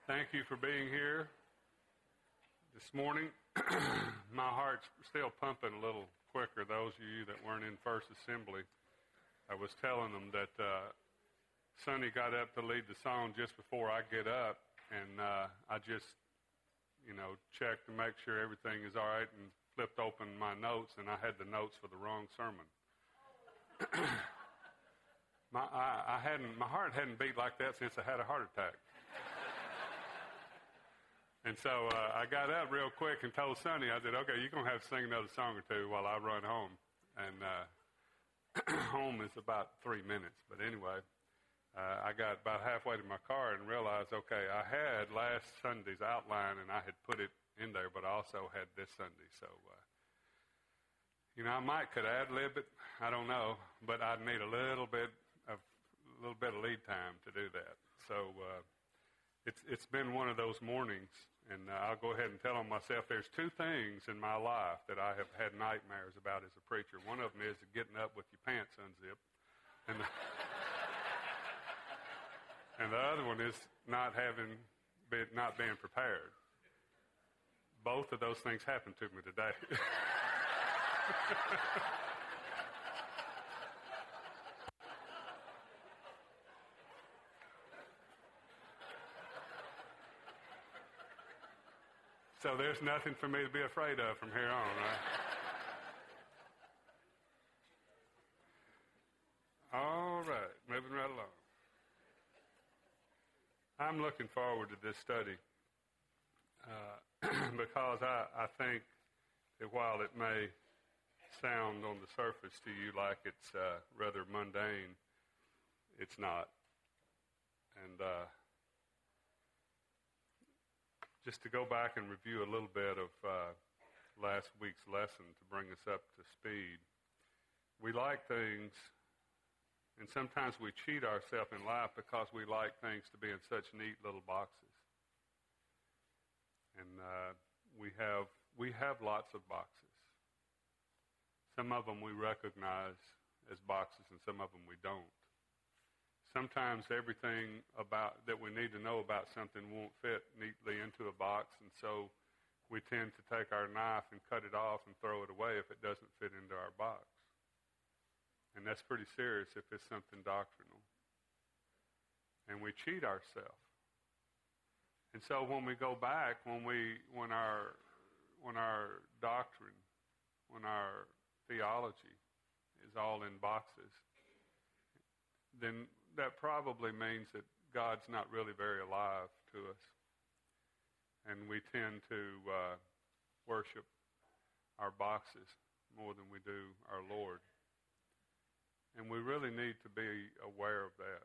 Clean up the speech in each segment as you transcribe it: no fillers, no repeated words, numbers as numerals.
Thank you for being here this morning. My heart's still pumping a little quicker. Those of you that weren't in First Assembly, I was telling them that Sonny got up to lead the song just before I get up, and I just, checked to make sure everything is all right and flipped open my notes, and I had the notes for the wrong sermon. My heart hadn't beat like that since I had a heart attack. And so I got up real quick and told Sonny, I said, okay, you're going to have to sing another song or two while I run home. And home is about 3 minutes. But anyway, I got about halfway to my car and realized, okay, I had last Sunday's outline and I had put it in there, but I also had this Sunday. So, I could ad-lib it. I don't know. But I'd need a little bit of lead time to do that. So it's been one of those mornings. And I'll go ahead and tell on myself there's two things in my life that I have had nightmares about as a preacher. One of them is getting up with your pants unzipped. And the other one is not being prepared. Both of those things happened to me today. So there's nothing for me to be afraid of from here on, right? All right, moving right along. I'm looking forward to this study because I think that while it may sound on the surface to you like it's rather mundane, it's not. And just to go back and review a little bit of last week's lesson to bring us up to speed. We like things, and sometimes we cheat ourselves in life because we like things to be in such neat little boxes. And we have lots of boxes. Some of them we recognize as boxes, and some of them we don't. Sometimes everything that we need to know about something won't fit neatly into a box, and so we tend to take our knife and cut it off and throw it away if it doesn't fit into our box. And that's pretty serious if it's something doctrinal. And we cheat ourselves. And so when we go back, when our doctrine, when our theology is all in boxes, then that probably means that God's not really very alive to us. And we tend to worship our boxes more than we do our Lord. And we really need to be aware of that.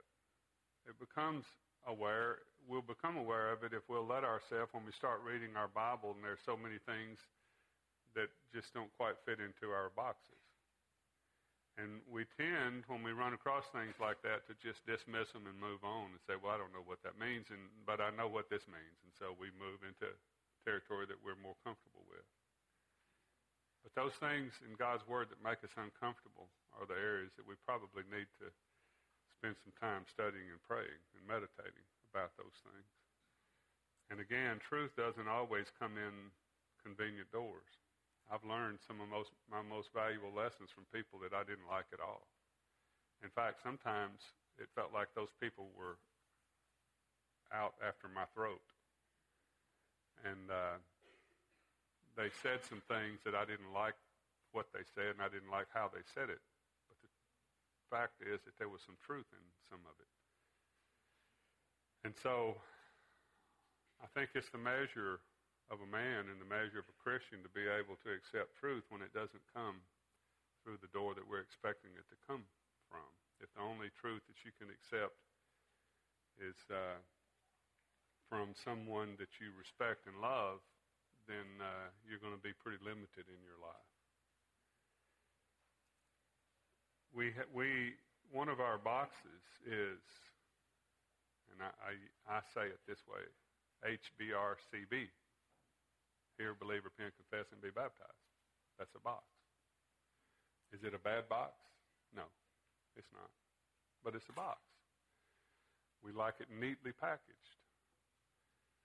We'll become aware of it if we'll let ourselves, when we start reading our Bible, and there's so many things that just don't quite fit into our boxes. And we tend, when we run across things like that, to just dismiss them and move on and say, well, I don't know what that means, but I know what this means. And so we move into territory that we're more comfortable with. But those things in God's Word that make us uncomfortable are the areas that we probably need to spend some time studying and praying and meditating about those things. And again, truth doesn't always come in convenient doors. I've learned some of my most valuable lessons from people that I didn't like at all. In fact, sometimes it felt like those people were out after my throat. And they said some things that I didn't like what they said, and I didn't like how they said it. But the fact is that there was some truth in some of it. And so I think it's the measure of a man and the measure of a Christian to be able to accept truth when it doesn't come through the door that we're expecting it to come from. If the only truth that you can accept is from someone that you respect and love, then you're going to be pretty limited in your life. One of our boxes is, and I say it this way, HBRCB. Hear, believe, repent, confess, and be baptized. That's a box. Is it a bad box? No, it's not. But it's a box. We like it neatly packaged.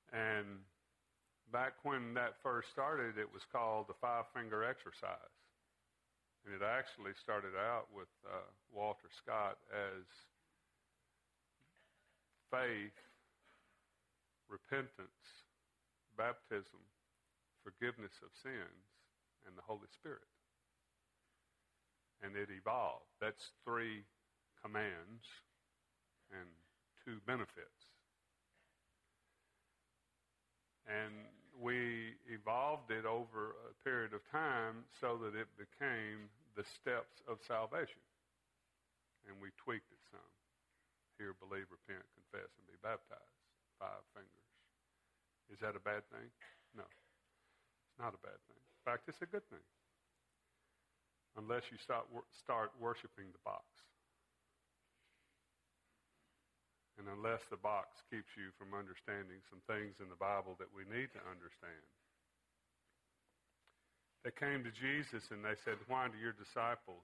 And back when that first started, it was called the five-finger exercise. And it actually started out with Walter Scott as faith, repentance, baptism, forgiveness of sins, and the Holy Spirit. And it evolved. That's 3 commands and 2 benefits. And we evolved it over a period of time so that it became the steps of salvation. And we tweaked it some. Hear, believe, repent, confess, and be baptized. 5 fingers. Is that a bad thing? No. It's not a bad thing. In fact, it's a good thing. Unless you start worshiping the box. And unless the box keeps you from understanding some things in the Bible that we need to understand. They came to Jesus and they said, why do your disciples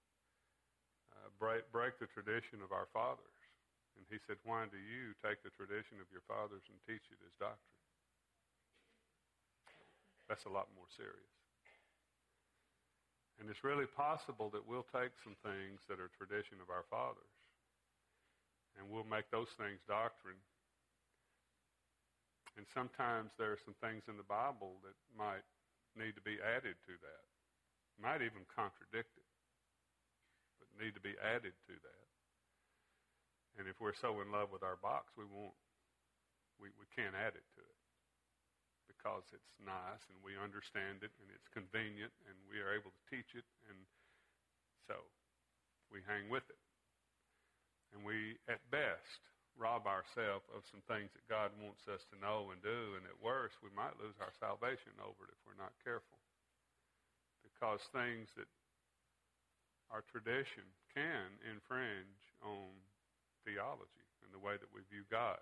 break the tradition of our fathers? And he said, why do you take the tradition of your fathers and teach it as doctrine? That's a lot more serious. And it's really possible that we'll take some things that are tradition of our fathers and we'll make those things doctrine. And sometimes there are some things in the Bible that might need to be added to that. Might even contradict it, but need to be added to that. And if we're so in love with our box, we can't add it to it because it's nice and we understand it and it's convenient and we are able to teach it, and so we hang with it. And we, at best, rob ourselves of some things that God wants us to know and do, and at worst, we might lose our salvation over it if we're not careful. Because things that are tradition can infringe on theology and the way that we view God.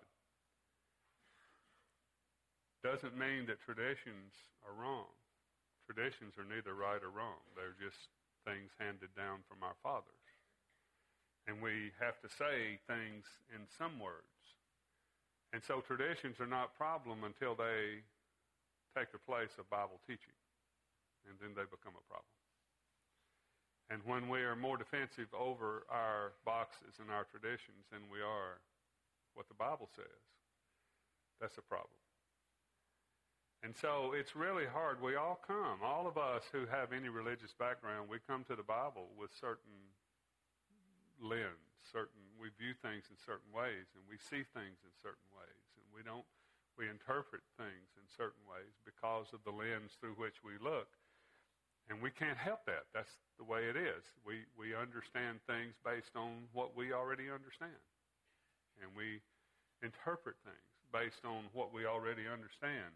Doesn't mean that traditions are wrong. Traditions are neither right or wrong. They're just things handed down from our fathers. And we have to say things in some words. And so traditions are not a problem until they take the place of Bible teaching. And then they become a problem. And when we are more defensive over our boxes and our traditions than we are what the Bible says, that's a problem. And so it's really hard. We all come, all of us who have any religious background, we come to the Bible with certain lens, we view things in certain ways, and we see things in certain ways, and we interpret things in certain ways because of the lens through which we look. And we can't help that. That's the way it is. We understand things based on what we already understand. And we interpret things based on what we already understand.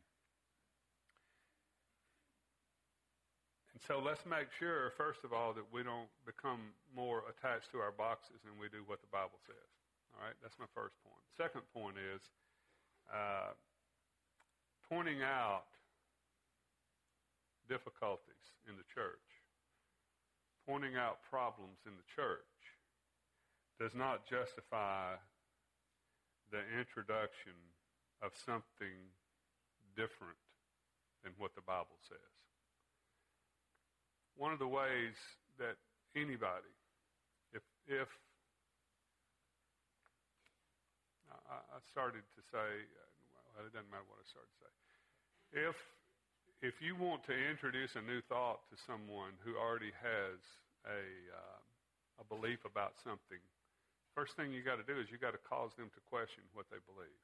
And so let's make sure, first of all, that we don't become more attached to our boxes than we do what the Bible says. All right? That's my first point. Second point is pointing out difficulties in the church. Pointing out problems in the church does not justify the introduction of something different than what the Bible says. One of the ways that anybody, if I started to say, well, it doesn't matter what I started to say. If you want to introduce a new thought to someone who already has a belief about something, first thing you got to do is you got to cause them to question what they believe.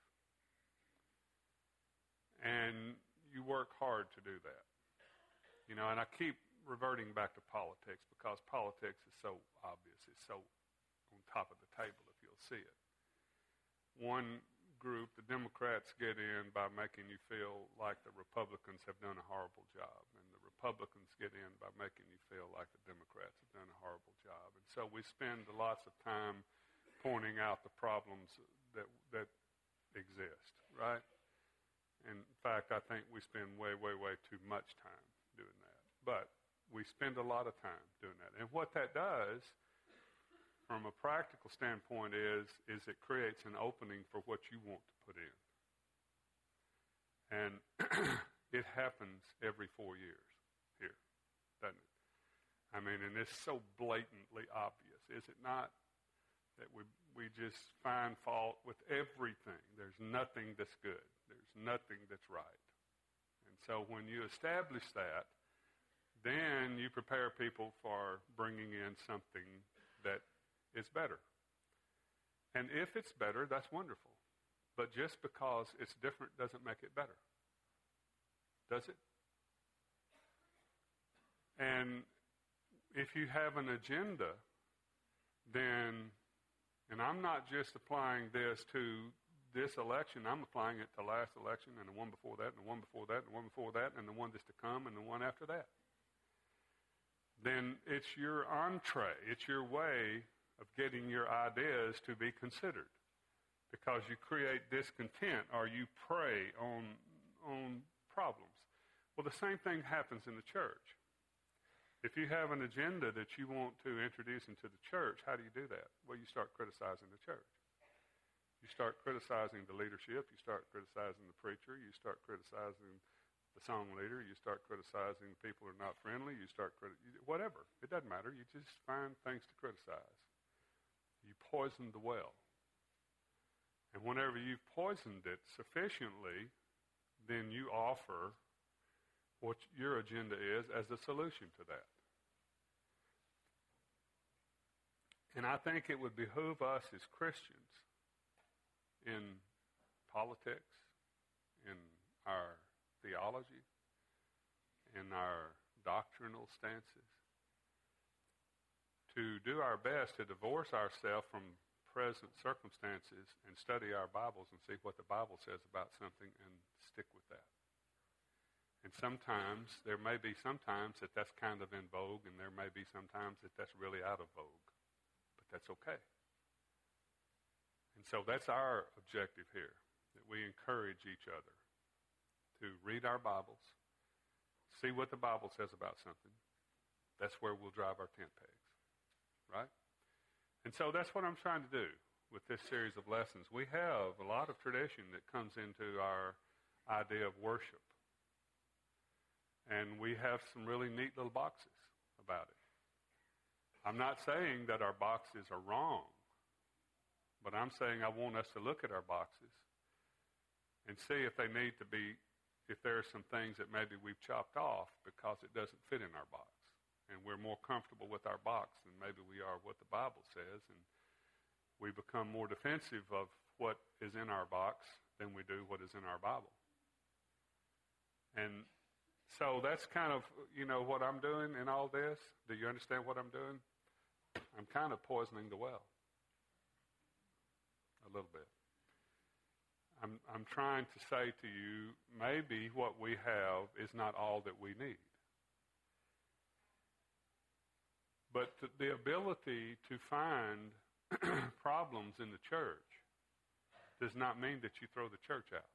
And you work hard to do that. You know, and I keep reverting back to politics because politics is so obvious. It's so on top of the table if you'll see it. One group, the Democrats, get in by making you feel like the Republicans have done a horrible job. And the Republicans get in by making you feel like the Democrats have done a horrible job. And so we spend lots of time pointing out the problems that exist, right? In fact, I think we spend way, way, way too much time doing that. But we spend a lot of time doing that. And what that does, from a practical standpoint, is it creates an opening for what you want to put in. And it happens every 4 years here, doesn't it? I mean, and it's so blatantly obvious, is it not? That we just find fault with everything. There's nothing that's good. There's nothing that's right. And so when you establish that, then you prepare people for bringing in something that is better. And if it's better, that's wonderful. But just because it's different doesn't make it better. Does it? And if you have an agenda, then, and I'm not just applying this to this election, I'm applying it to last election and the one before that and the one before that and the one before that and the one that's to come and the one after that. Then it's your entree, it's your way of getting your ideas to be considered. Because you create discontent or you prey on problems. Well, the same thing happens in the church. If you have an agenda that you want to introduce into the church, how do you do that? Well, you start criticizing the church. You start criticizing the leadership. You start criticizing the preacher. You start criticizing the song leader. You start criticizing people who are not friendly. You start whatever. It doesn't matter. You just find things to criticize. You poison the well. And whenever you've poisoned it sufficiently, then you offer what your agenda is as a solution to that. And I think it would behoove us as Christians in politics, in our theology, in our doctrinal stances, to do our best to divorce ourselves from present circumstances and study our Bibles and see what the Bible says about something and stick with that. And sometimes, there may be sometimes that that's kind of in vogue, and there may be sometimes that that's really out of vogue. But that's okay. And so that's our objective here, that we encourage each other to read our Bibles, see what the Bible says about something. That's where we'll drive our tent pegs, right? And so that's what I'm trying to do with this series of lessons. We have a lot of tradition that comes into our idea of worship. And we have some really neat little boxes about it. I'm not saying that our boxes are wrong, but I'm saying I want us to look at our boxes and see if they need to be, if there are some things that maybe we've chopped off because it doesn't fit in our box. And we're more comfortable with our box than maybe we are what the Bible says. And we become more defensive of what is in our box than we do what is in our Bible. And so that's kind of, what I'm doing in all this. Do you understand what I'm doing? I'm kind of poisoning the well. A little bit. I'm trying to say to you, maybe what we have is not all that we need. But the ability to find problems in the church does not mean that you throw the church out.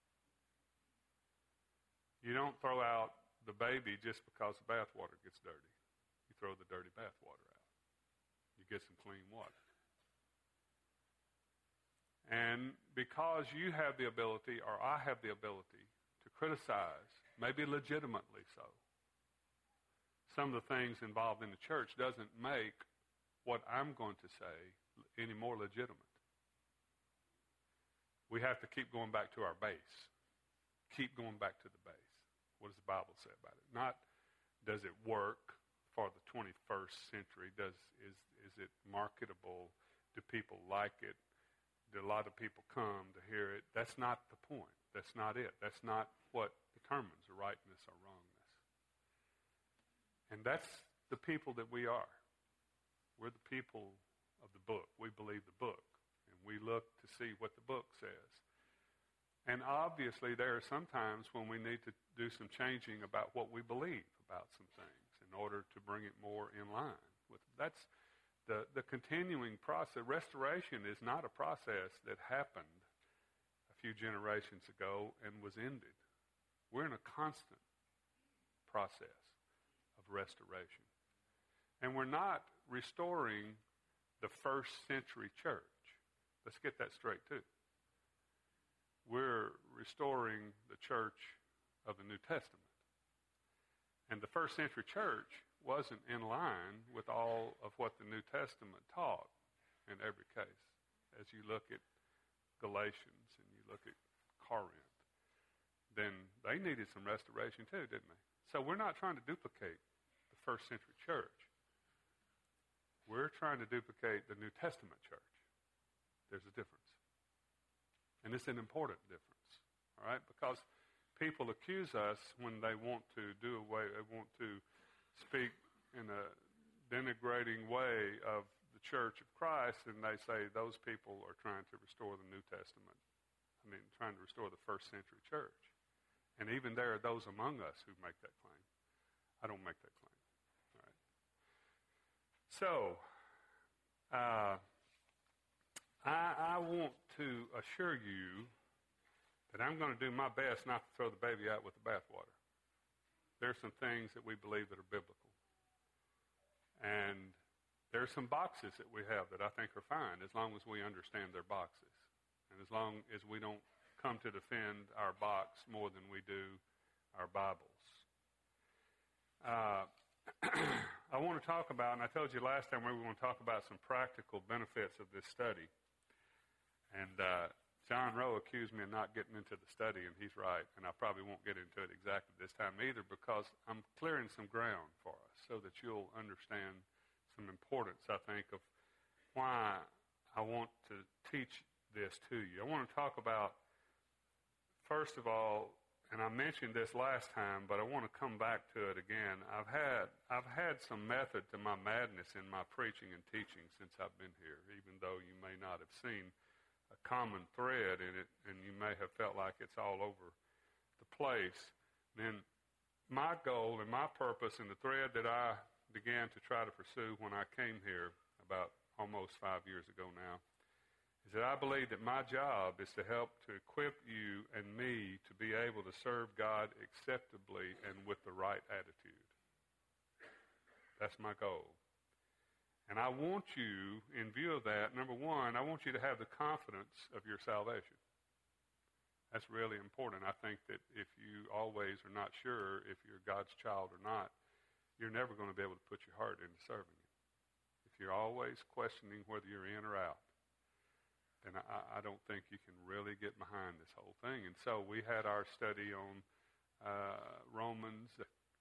You don't throw out the baby just because the bathwater gets dirty. You throw the dirty bathwater out. You get some clean water. And because you have the ability, or I have the ability, to criticize, maybe legitimately so, some of the things involved in the church doesn't make what I'm going to say any more legitimate. We have to keep going back to our base. Keep going back to the base. What does the Bible say about it? Not does it work for the 21st century? Is it marketable? Do people like it? Do a lot of people come to hear it? That's not the point. That's not it. That's not what determines the rightness or wrongness. And that's the people that we are. We're the people of the book. We believe the book. And we look to see what the book says. And obviously there are some times when we need to do some changing about what we believe about some things in order to bring it more in line with. That's the continuing process. Restoration is not a process that happened a few generations ago and was ended. We're in a constant process of restoration. And we're not restoring the first century church. Let's get that straight too. we're restoring the church of the New Testament. And the first century church wasn't in line with all of what the New Testament taught in every case. As you look at Galatians and you look at Corinth, then they needed some restoration too, didn't they? So we're not trying to duplicate the first century church. We're trying to duplicate the New Testament church. There's a difference. And it's an important difference, all right? Because people accuse us when they want to they want to speak in a denigrating way of the Church of Christ, and they say those people are trying to restore the New Testament. Trying to restore the first century church. And even there are those among us who make that claim. I don't make that claim. All right. So, I want to assure you that I'm going to do my best not to throw the baby out with the bathwater. There's some things that we believe that are biblical. And there's some boxes that we have that I think are fine as long as we understand their boxes. And as long as we don't come to defend our box more than we do our Bibles. I want to talk about, and I told you last time we were going to talk about some practical benefits of this study. And John Rowe accused me of not getting into the study, and he's right. And I probably won't get into it exactly this time either, because I'm clearing some ground for us so that you'll understand some importance, I think, of why I want to teach this to you. I want to talk about, first of all, and I mentioned this last time, but I want to come back to it again. I've had some method to my madness in my preaching and teaching since I've been here, even though you may not have seen a common thread in it, and you may have felt like it's all over the place. Then my goal and my purpose and the thread that I began to try to pursue when I came here about almost 5 years ago now is that I believe that my job is to help to equip you and me to be able to serve God acceptably and with the right attitude. That's my goal. And I want you, in view of that, number one, I want you to have the confidence of your salvation. That's really important. I think that if you always are not sure if you're God's child or not, you're never going to be able to put your heart into serving Him. If you're always questioning whether you're in or out, then I don't think you can really get behind this whole thing. And so we had our study on Romans,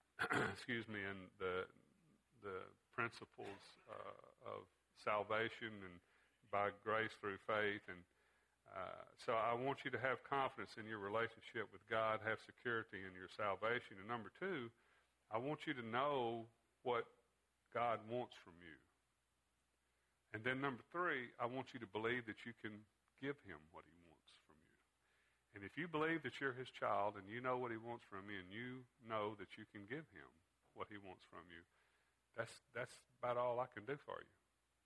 and the principles of salvation and by grace through faith. And so I want you to have confidence in your relationship with God, have security in your salvation. And number two, I want you to know what God wants from you. And then number three, I want you to believe that you can give Him what He wants from you. And if you believe that you're His child and you know what He wants from you and you know that you can give Him what He wants from you, that's about all I can do for you.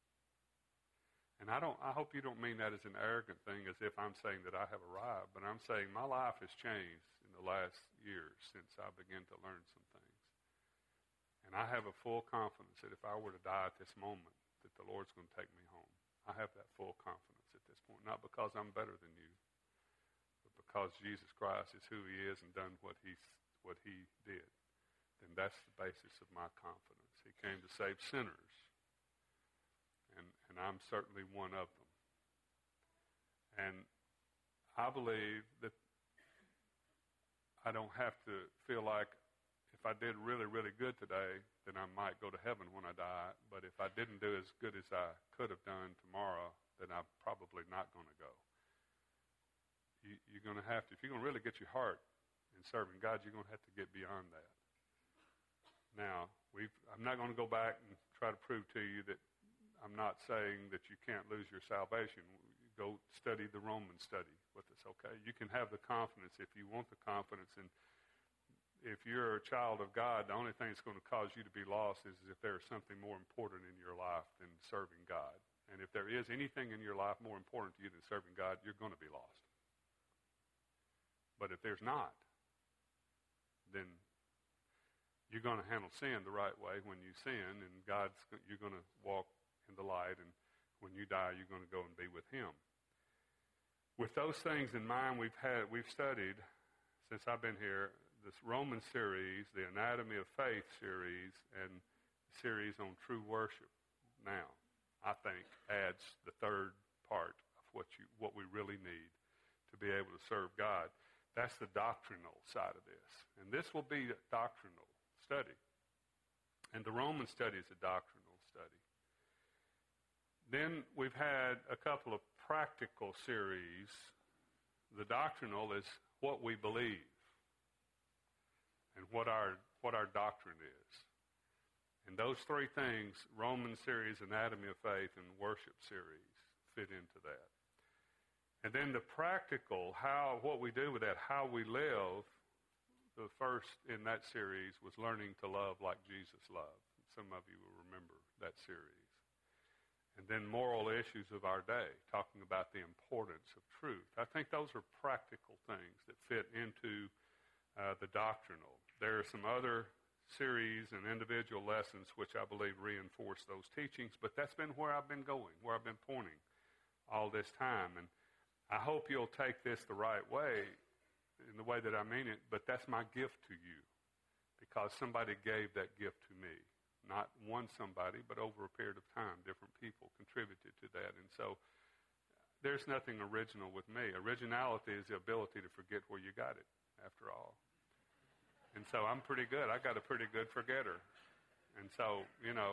And I hope you don't mean that as an arrogant thing, as if I'm saying that I have arrived, but I'm saying my life has changed in the last years since I began to learn some things. And I have a full confidence that if I were to die at this moment, that the Lord's going to take me home. I have that full confidence at this point, not because I'm better than you, but because Jesus Christ is who He is and done what He did. Then that's the basis of my confidence. He came to save sinners, and I'm certainly one of them. And I believe that I don't have to feel like if I did really, really good today, then I might go to heaven when I die. But if I didn't do as good as I could have done tomorrow, then I'm probably not going to go. You're going to have to, if you're going to really get your heart in serving God, you're going to have to get beyond that. Now, I'm not going to go back and try to prove to you that I'm not saying that you can't lose your salvation. Go study the Romans study with us, okay? You can have the confidence if you want the confidence. And if you're a child of God, the only thing that's going to cause you to be lost is if there is something more important in your life than serving God. And if there is anything in your life more important to you than serving God, you're going to be lost. But if there's not, then you're going to handle sin the right way when you sin, and you're going to walk in the light, and when you die, you're going to go and be with Him. With those things in mind, we've studied, since I've been here, this Roman series, the Anatomy of Faith series, and the series on true worship now, I think, adds the third part of what we really need to be able to serve God. That's the doctrinal side of this. And this will be a doctrinal study. And the Roman study is a doctrinal study. Then we've had a couple of practical series. The doctrinal is what we believe and what our doctrine is. And those three things, Roman series, Anatomy of Faith, and Worship series, fit into that. And then the practical, what we do with that, how we live, the first in that series was learning to love like Jesus loved. Some of you will remember that series. And then moral issues of our day, talking about the importance of truth. I think those are practical things that fit into the doctrinal. There are some other series and individual lessons which I believe reinforce those teachings, but that's been where I've been going, where I've been pointing all this time. And I hope you'll take this the right way, in the way that I mean it, but that's my gift to you, because somebody gave that gift to me. Not one somebody, but over a period of time, different people contributed to that. And so there's nothing original with me. Originality is the ability to forget where you got it, after all. And so I'm pretty good. I got a pretty good forgetter. And so,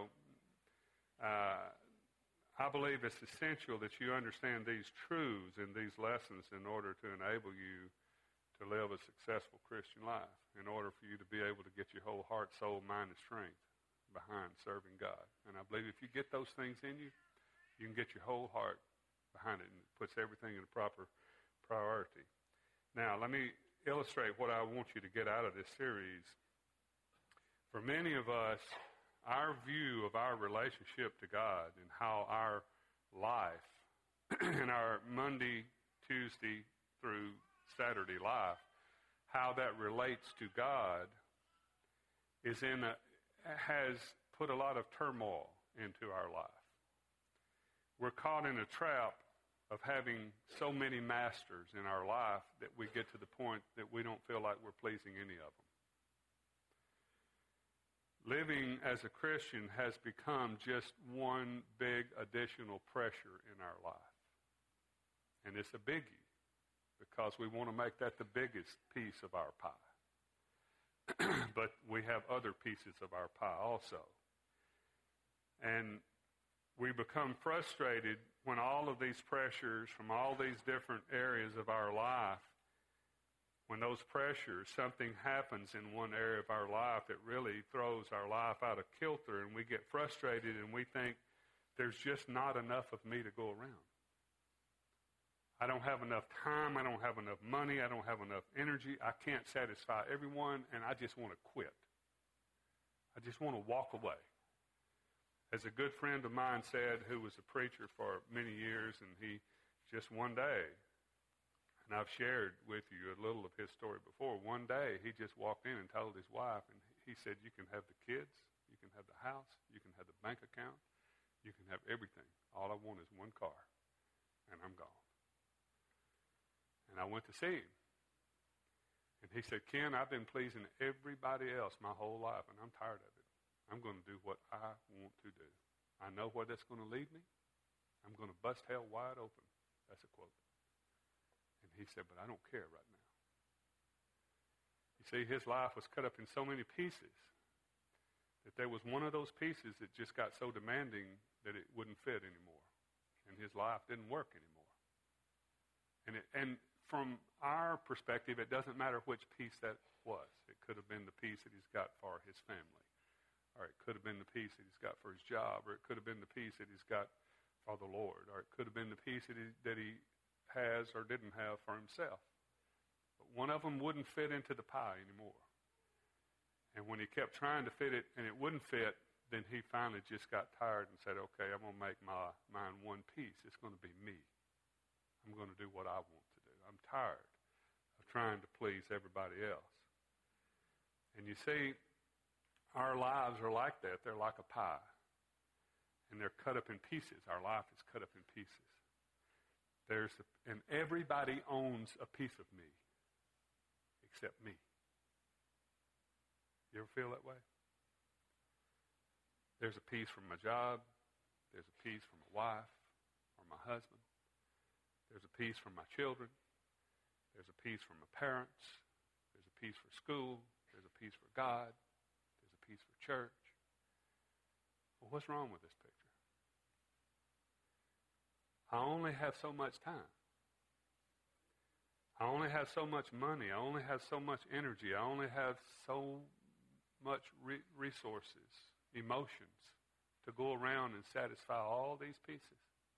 I believe it's essential that you understand these truths and these lessons in order to enable you to live a successful Christian life, in order for you to be able to get your whole heart, soul, mind, and strength behind serving God. And I believe if you get those things in you, you can get your whole heart behind it, and it puts everything in a proper priority. Now, let me illustrate what I want you to get out of this series. For many of us, our view of our relationship to God and how our life and our Monday, Tuesday through Saturday life, how that relates to God has put a lot of turmoil into our life. We're caught in a trap of having so many masters in our life that we get to the point that we don't feel like we're pleasing any of them. Living as a Christian has become just one big additional pressure in our life. And it's a biggie, because we want to make that the biggest piece of our pie. But we have other pieces of our pie also. And we become frustrated when all of these pressures from all these different areas of our life, when those pressures, something happens in one area of our life that really throws our life out of kilter, and we get frustrated and we think there's just not enough of me to go around. I don't have enough time, I don't have enough money, I don't have enough energy, I can't satisfy everyone, and I just want to quit. I just want to walk away. As a good friend of mine said, who was a preacher for many years, and he just one day, and I've shared with you a little of his story before, one day he just walked in and told his wife, and he said, you can have the kids, you can have the house, you can have the bank account, you can have everything. All I want is one car, and I'm gone. And I went to see him. And he said, Ken, I've been pleasing everybody else my whole life, and I'm tired of it. I'm going to do what I want to do. I know where that's going to lead me. I'm going to bust hell wide open. That's a quote. And he said, but I don't care right now. You see, his life was cut up in so many pieces that there was one of those pieces that just got so demanding that it wouldn't fit anymore. And his life didn't work anymore. And from our perspective, it doesn't matter which piece that was. It could have been the piece that he's got for his family, or it could have been the piece that he's got for his job, or it could have been the piece that he's got for the Lord, or it could have been the piece that he has or didn't have for himself. But one of them wouldn't fit into the pie anymore. And when he kept trying to fit it and it wouldn't fit, then he finally just got tired and said, okay, I'm going to make mine one piece. It's going to be me. I'm going to do what I want to do. I'm tired of trying to please everybody else. And you see, our lives are like that. They're like a pie. And they're cut up in pieces. Our life is cut up in pieces. And everybody owns a piece of me except me. You ever feel that way? There's a piece from my job. There's a piece from my wife or my husband. There's a piece from my children. There's a piece from my parents. There's a piece for school. There's a piece for God. There's a piece for church. Well, what's wrong with this picture? I only have so much time. I only have so much money. I only have so much energy. I only have so much resources, emotions to go around and satisfy all these pieces.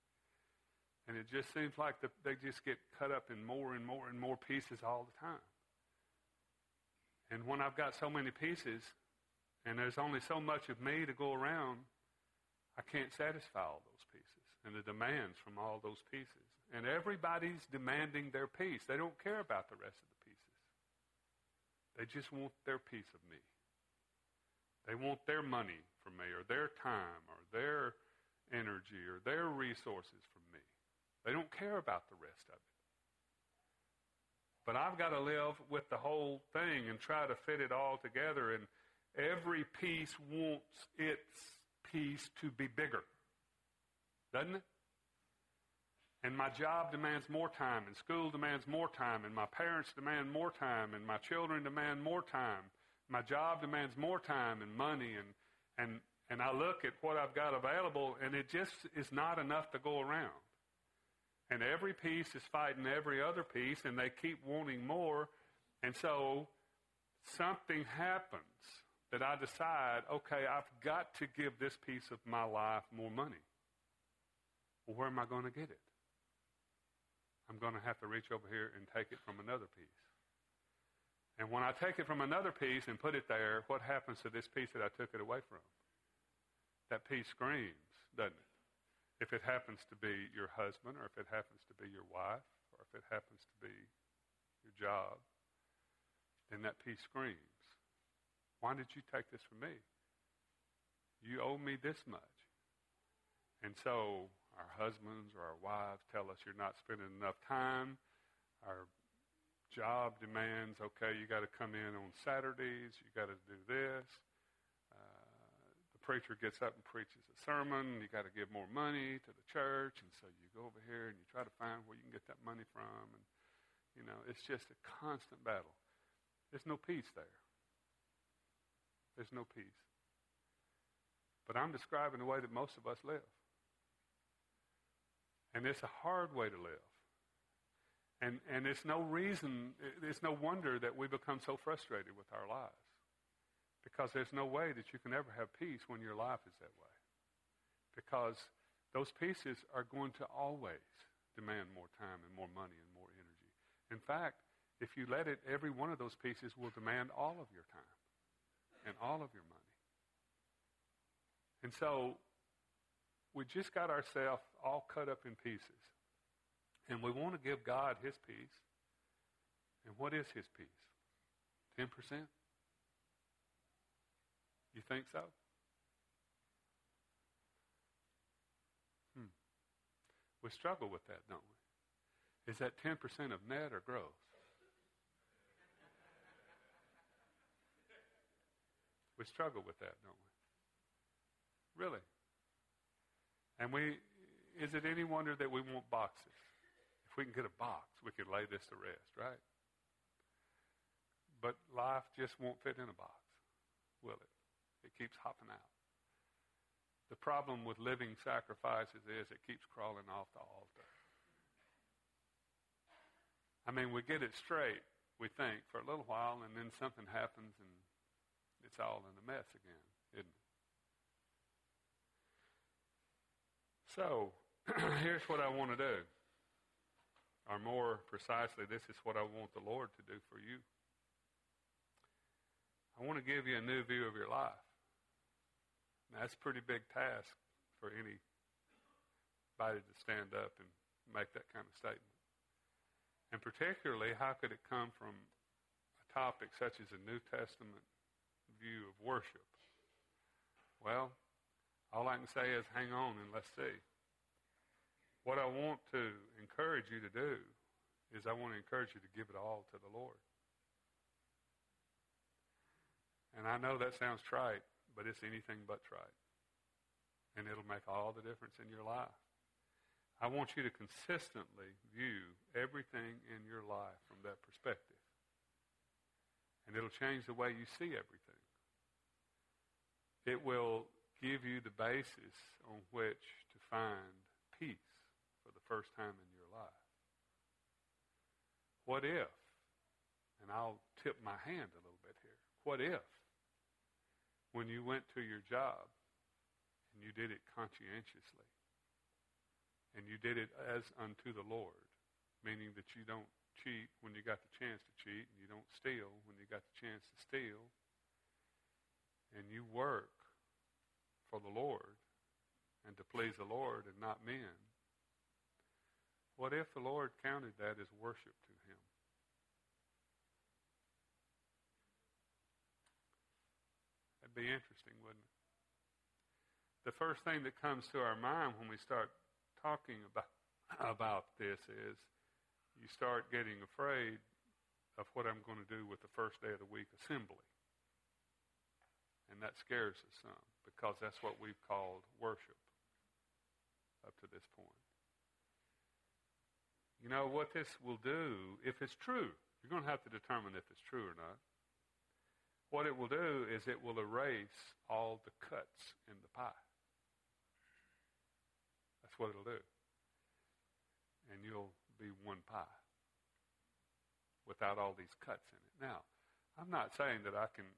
And it just seems like they just get cut up in more and more and more pieces all the time. And when I've got so many pieces and there's only so much of me to go around, I can't satisfy all those pieces and the demands from all those pieces. And everybody's demanding their piece. They don't care about the rest of the pieces. They just want their piece of me. They want their money from me, or their time, or their energy, or their resources from me. They don't care about the rest of it. But I've got to live with the whole thing and try to fit it all together, and every piece wants its piece to be bigger. Doesn't it? And my job demands more time, and school demands more time, and my parents demand more time, and my children demand more time. My job demands more time and money, and I look at what I've got available, and it just is not enough to go around. And every piece is fighting every other piece, and they keep wanting more. And so something happens that I decide, okay, I've got to give this piece of my life more money. Well, where am I going to get it? I'm going to have to reach over here and take it from another piece. And when I take it from another piece and put it there, what happens to this piece that I took it away from? That piece screams, doesn't it? If it happens to be your husband, or if it happens to be your wife, or if it happens to be your job, then that piece screams, why did you take this from me? You owe me this much. And so our husbands or our wives tell us you're not spending enough time. Our job demands, okay, you got to come in on Saturdays. You got to do this. The preacher gets up and preaches a sermon. You got to give more money to the church. And so you go over here and you try to find where you can get that money from. And, you know, it's just a constant battle. There's no peace there. There's no peace. But I'm describing the way that most of us live. And it's a hard way to live. And it's no wonder that we become so frustrated with our lives. Because there's no way that you can ever have peace when your life is that way. Because those pieces are going to always demand more time and more money and more energy. In fact, if you let it, every one of those pieces will demand all of your time and all of your money. And so we just got ourselves all cut up in pieces. And we want to give God his peace. And what is his peace? 10%? You think so? We struggle with that, don't we? Is that 10% of net or gross? We struggle with that, don't we? Really? And is it any wonder that we want boxes? If we can get a box, we can lay this to rest, right? But life just won't fit in a box, will it? It keeps hopping out. The problem with living sacrifices is it keeps crawling off the altar. I mean, we get it straight, we think, for a little while, and then something happens and it's all in a mess again, isn't it? So, here's what I want to do. Or more precisely, this is what I want the Lord to do for you. I want to give you a new view of your life. Now, that's a pretty big task for anybody to stand up and make that kind of statement. And particularly, how could it come from a topic such as a New Testament view of worship? Well, all I can say is hang on and let's see. What I want to encourage you to do is I want to encourage you to give it all to the Lord. And I know that sounds trite, but it's anything but trite. And it'll make all the difference in your life. I want you to consistently view everything in your life from that perspective. And it'll change the way you see everything. It will give you the basis on which to find peace for the first time in your life. What if, and I'll tip my hand a little bit here, what if when you went to your job and you did it conscientiously and you did it as unto the Lord, meaning that you don't cheat when you got the chance to cheat and you don't steal when you got the chance to steal, and you work for the Lord and to please the Lord and not men, what if the Lord counted that as worship to him? That'd be interesting, wouldn't it? The first thing that comes to our mind when we start talking about this is you start getting afraid of what I'm going to do with the first day of the week assembly. And that scares us some because that's what we've called worship up to this point. You know what this will do, if it's true, you're going to have to determine if it's true or not. What it will do is it will erase all the cuts in the pie. That's what it'll do. And you'll be one pie without all these cuts in it. Now, I'm not saying that I can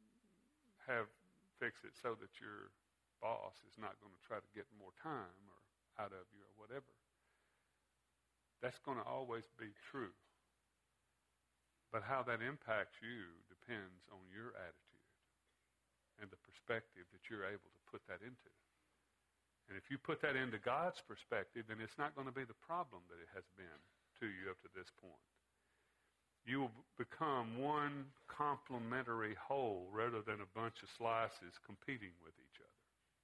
fix it so that your boss is not going to try to get more time or out of you or whatever. That's going to always be true. But how that impacts you depends on your attitude and the perspective that you're able to put that into. And if you put that into God's perspective, then it's not going to be the problem that it has been to you up to this point. You will become one complementary whole rather than a bunch of slices competing with each other.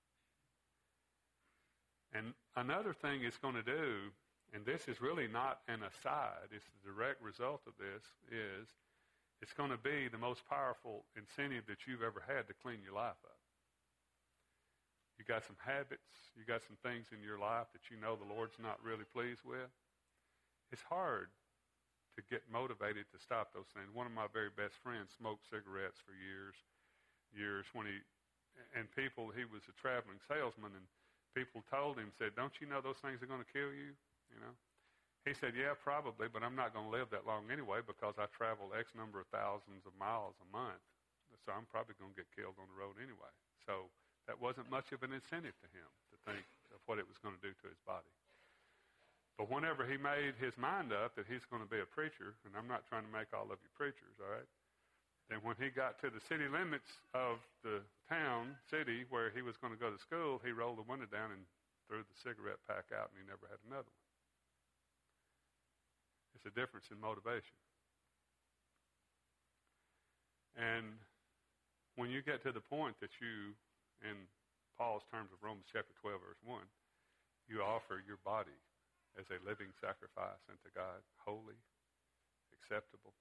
And another thing it's going to do, and this is really not an aside, it's the direct result of this, is it's going to be the most powerful incentive that you've ever had to clean your life up. You got some habits, you got some things in your life that you know the Lord's not really pleased with. It's hard to get motivated to stop those things. One of my very best friends smoked cigarettes for years when he was a traveling salesman, and people told him, said, don't you know those things are going to kill you? You know? He said, yeah, probably, but I'm not going to live that long anyway because I travel X number of thousands of miles a month. So I'm probably going to get killed on the road anyway. So that wasn't much of an incentive to him to think of what it was going to do to his body. But whenever he made his mind up that he's going to be a preacher, and I'm not trying to make all of you preachers, all right? Then when he got to the city limits of the city where he was going to go to school, he rolled the window down and threw the cigarette pack out, and he never had another one. It's a difference in motivation. And when you get to the point that you, in Paul's terms of Romans chapter 12, verse 1, you offer your body as a living sacrifice unto God, holy, acceptable,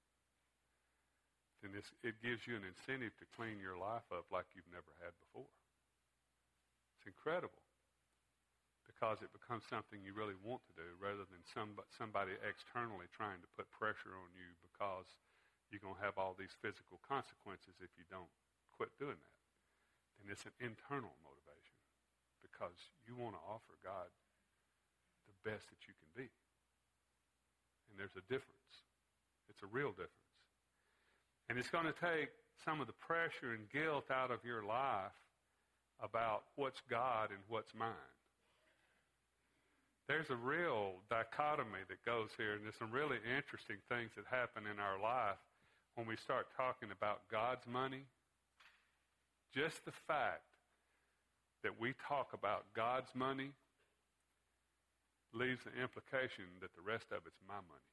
then it gives you an incentive to clean your life up like you've never had before. It's incredible because it becomes something you really want to do rather than somebody externally trying to put pressure on you because you're going to have all these physical consequences if you don't quit doing that. And it's an internal motivation because you want to offer God the best that you can be. And there's a difference. It's a real difference. And it's going to take some of the pressure and guilt out of your life about what's God and what's mine. There's a real dichotomy that goes here, and there's some really interesting things that happen in our life when we start talking about God's money. Just the fact that we talk about God's money leaves the implication that the rest of it's my money.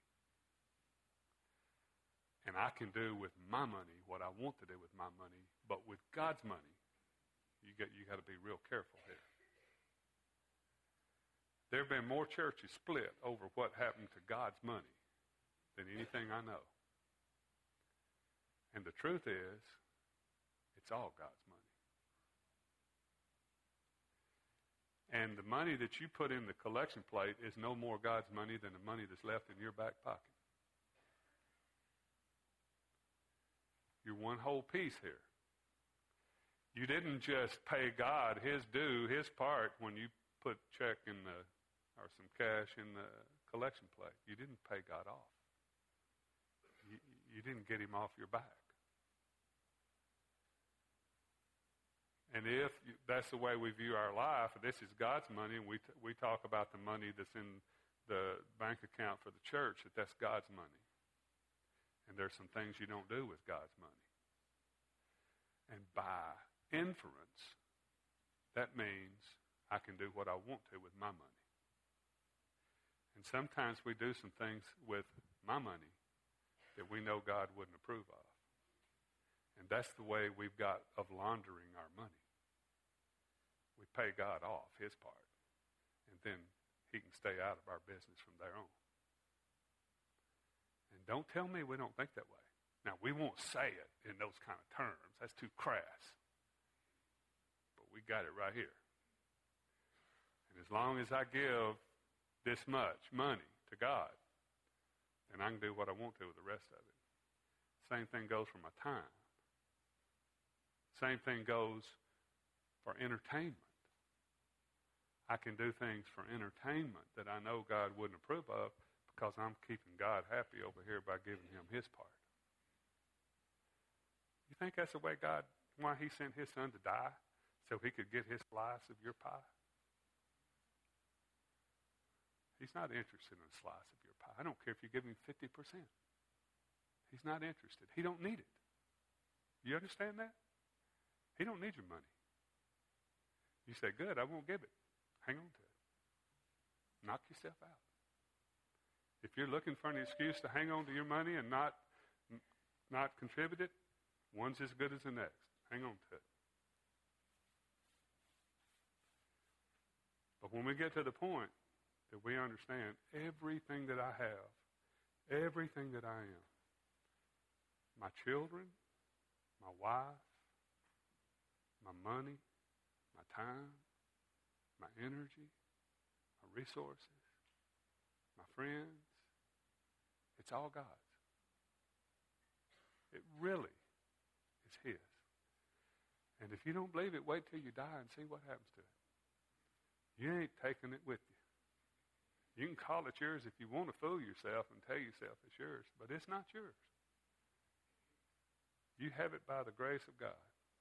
And I can do with my money what I want to do with my money, but with God's money, you got to be real careful here. there have been more churches split over what happened to God's money than anything I know. And the truth is, it's all God's money. And the money that you put in the collection plate is no more God's money than the money that's left in your back pocket. You're one whole piece here. You didn't just pay God his due, his part, when you put check in the, or some cash in the collection plate. You didn't pay God off. You didn't get him off your back. And if that's the way we view our life, this is God's money, and we talk about the money that's in the bank account for the church, that's God's money. And there's some things you don't do with God's money. And by inference, that means I can do what I want to with my money. And sometimes we do some things with my money that we know God wouldn't approve of. And that's the way we've got of laundering our money. We pay God off his part, and then he can stay out of our business from there on. And don't tell me we don't think that way. Now, we won't say it in those kind of terms. That's too crass. But we got it right here. And as long as I give this much money to God, then I can do what I want to with the rest of it. Same thing goes for my time. Same thing goes for entertainment. I can do things for entertainment that I know God wouldn't approve of because I'm keeping God happy over here by giving him his part. You think that's the way God, why he sent his son to die? So he could get his slice of your pie? He's not interested in a slice of your pie. I don't care if you give him 50%. He's not interested. He don't need it. You understand that? He don't need your money. You say, good, I won't give it. Hang on to it. Knock yourself out. If you're looking for an excuse to hang on to your money and not contribute it, one's as good as the next. Hang on to it. But when we get to the point that we understand everything that I have, everything that I am, my children, my wife, my money, my time, my energy, my resources, my friends, it's all God's. It really is his. And if you don't believe it, wait till you die and see what happens to it. You ain't taking it with you. You can call it yours if you want to fool yourself and tell yourself it's yours, but it's not yours. You have it by the grace of God.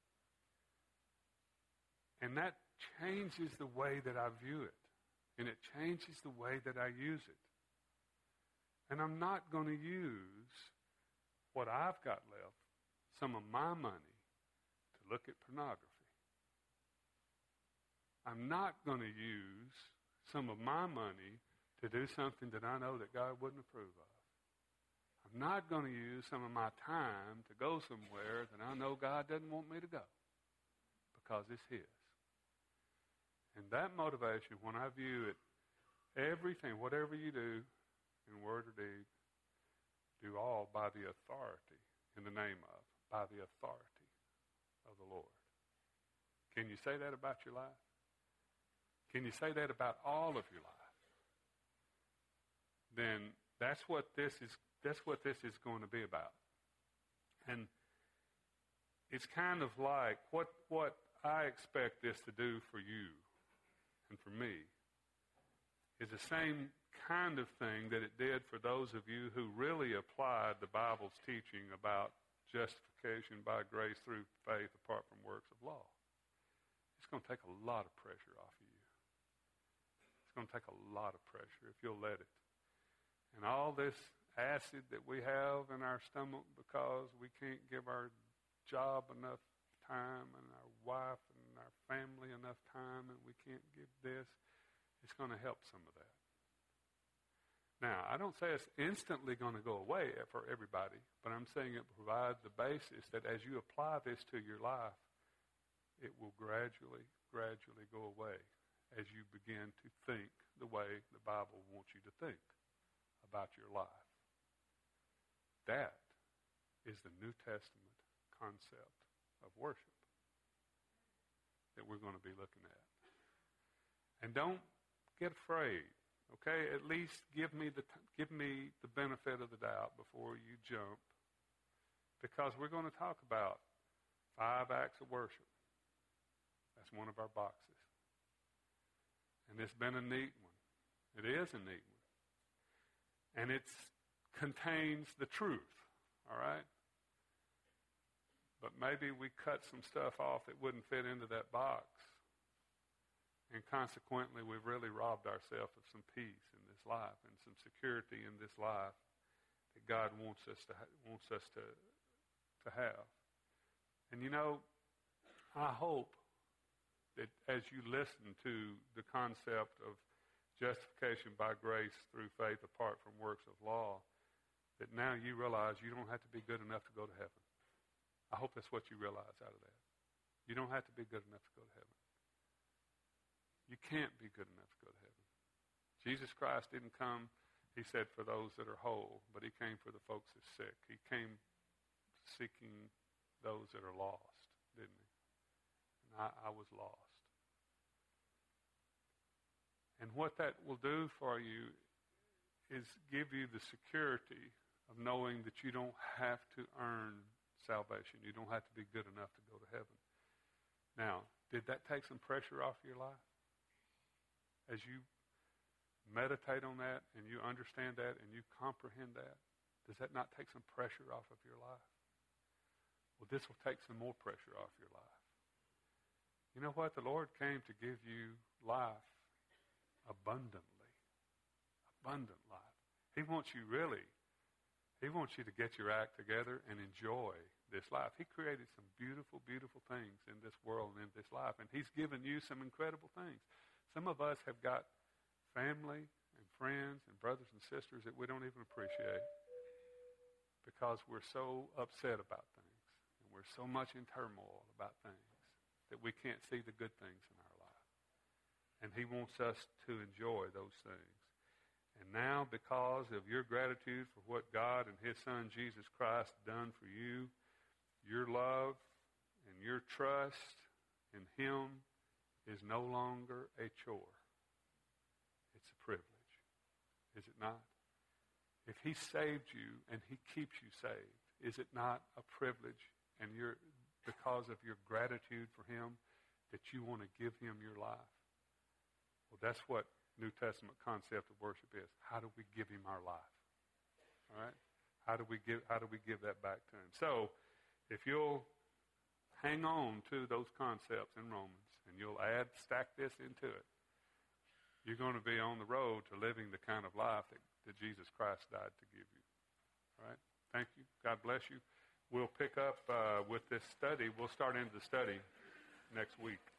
And that changes the way that I view it. And it changes the way that I use it. And I'm not going to use what I've got left, some of my money, to look at pornography. I'm not going to use some of my money to do something that I know that God wouldn't approve of. I'm not going to use some of my time to go somewhere that I know God doesn't want me to go because it's his. And that motivation, when I view it, everything, whatever you do, in word or deed, do all by the authority, in the name of, by the authority of the Lord. Can you say that about your life? Can you say that about all of your life? Then that's what this is going to be about. And it's kind of like what I expect this to do for you and for me is the same kind of thing that it did for those of you who really applied the Bible's teaching about justification by grace through faith apart from works of law. It's going to take a lot of pressure off of you. It's going to take a lot of pressure if you'll let it. And all this acid that we have in our stomach because we can't give our job enough time and our wife and our family enough time and we can't give this, it's going to help some of that. Now, I don't say it's instantly going to go away for everybody, but I'm saying it provides the basis that as you apply this to your life, it will gradually go away as you begin to think the way the Bible wants you to think about your life. That is the New Testament concept of worship that we're going to be looking at. And don't get afraid, okay? At least give me the benefit of the doubt before you jump, because we're going to talk about 5 acts of worship. That's one of our boxes. And it's been a neat one. It is a neat one. And it contains the truth, all right? But maybe we cut some stuff off that wouldn't fit into that box. And consequently, we've really robbed ourselves of some peace in this life and some security in this life that God wants us to have. And you know, I hope that as you listen to the concept of justification by grace through faith apart from works of law, that now you realize you don't have to be good enough to go to heaven. I hope that's what you realize out of that. You don't have to be good enough to go to heaven. You can't be good enough to go to heaven. Jesus Christ didn't come, he said, for those that are whole, but he came for the folks that's sick. He came seeking those that are lost, didn't he? And I was lost. And what that will do for you is give you the security of knowing that you don't have to earn salvation. You don't have to be good enough to go to heaven. Now, did that take some pressure off your life? As you meditate on that and you understand that and you comprehend that, does that not take some pressure off of your life? Well, this will take some more pressure off your life. You know what? The Lord came to give you life abundantly. Abundant life. He wants you to get your act together and enjoy this life. He created some beautiful, beautiful things in this world and in this life, and he's given you some incredible things. Some of us have got family and friends and brothers and sisters that we don't even appreciate because we're so upset about things and we're so much in turmoil about things that we can't see the good things in our life. And he wants us to enjoy those things. And now, because of your gratitude for what God and his Son Jesus Christ done for you, your love and your trust in him is no longer a chore. It's a privilege. Is it not? If he saved you and he keeps you saved, is it not a privilege and because of your gratitude for him that you want to give him your life? Well, that's what New Testament concept of worship is. How do we give him our life? All right? How do we give that back to him? So, if you'll hang on to those concepts in Romans and you'll stack this into it, you're going to be on the road to living the kind of life that Jesus Christ died to give you. All right? Thank you. God bless you. We'll pick up with this study. We'll start into the study next week.